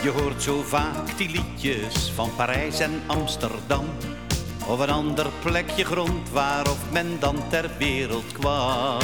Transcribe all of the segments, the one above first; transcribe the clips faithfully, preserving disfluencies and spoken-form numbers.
Je hoort zo vaak die liedjes van Parijs en Amsterdam, of een ander plekje grond waarof men dan ter wereld kwam.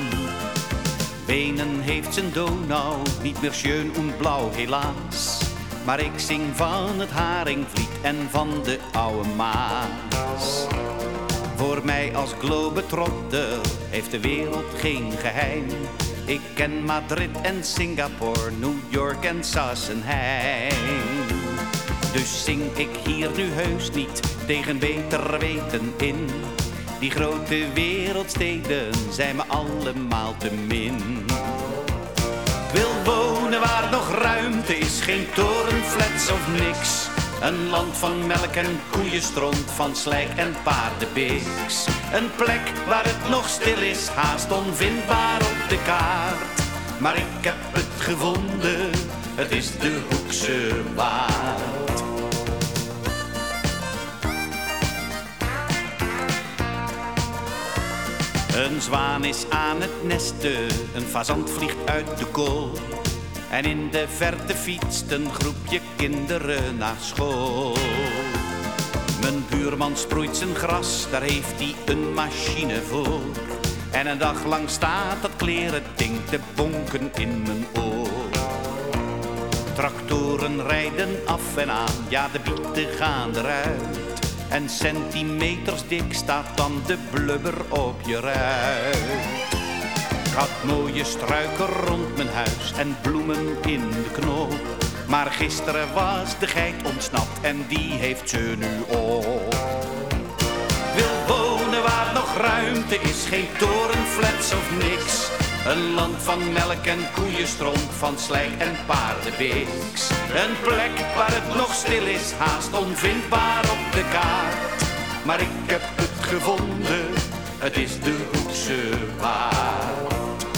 Wenen heeft zijn Donau, niet meer schön und blau helaas, maar ik zing van het Haringvliet en van de oude Maas. Voor mij als globetrotter heeft de wereld geen geheim. Ik ken Madrid en Singapore, New York en Sassenheim. Dus zing ik hier nu heus niet tegen beter weten in. Die grote wereldsteden zijn me allemaal te min. Ik wil wonen waar nog ruimte is, geen torenflats of niks. Een land van melk en koeienstront, van slijk en paardenbiks. Een plek waar het nog stil is, haast onvindbaar op de kaart. Maar ik heb het gevonden, het is de Hoekse Waard. Een zwaan is aan het nesten, een fazant vliegt uit de kool. En in de verte fietst een groepje kinderen naar school. Mijn buurman sproeit zijn gras, daar heeft hij een machine voor. En een dag lang staat dat klerending te bonken in mijn oor. Tractoren rijden af en aan, ja de bieten gaan eruit. En centimeters dik staat dan de blubber op je ruit. Ik had mooie struiken rond mijn huis en bloemen in de knoop. Maar gisteren was de geit ontsnapt en die heeft ze nu op. Ik wil wonen waar nog ruimte is, geen torenflats of niks. Een land van melk en koeienstront, van slijk en paardenbiks. Een plek waar het nog stil is, haast onvindbaar op de kaart. Maar ik heb het gevonden, het is de Hoekse Waard.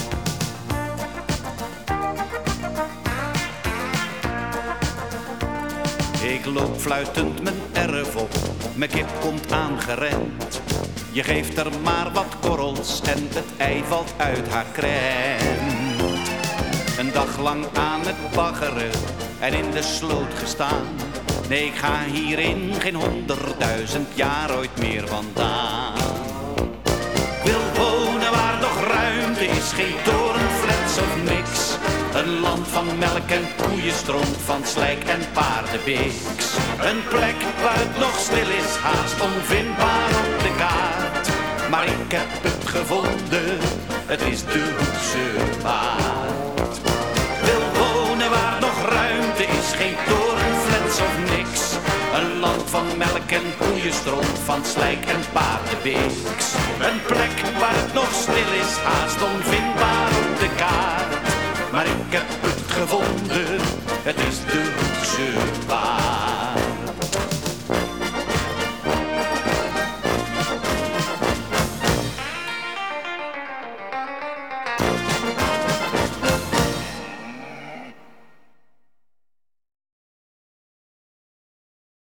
Ik loop fluitend mijn erf op, mijn kip komt aangerend. Je geeft er maar wat korrels en het ei valt uit haar krent. Een dag lang aan het baggeren en in de sloot gestaan. Nee, ik ga hierin geen honderdduizend jaar ooit meer vandaan. Ik wil wonen waar nog ruimte is, geen torenflats of niks. Een land van melk en koeienstront, van slijk en paardenbiks. Een plek waar het nog stil is, haast onvindbaar op de kaart. Maar ik heb het gevonden, het is de Hoekse Waard. Wil wonen waar nog ruimte is, geen torenflats of niks. Een land van melk en koeienstront, van slijk en paardenbiks. Een plek waar het nog stil is, haast onvindbaar op de kaart. Maar ik heb het gevonden, het is de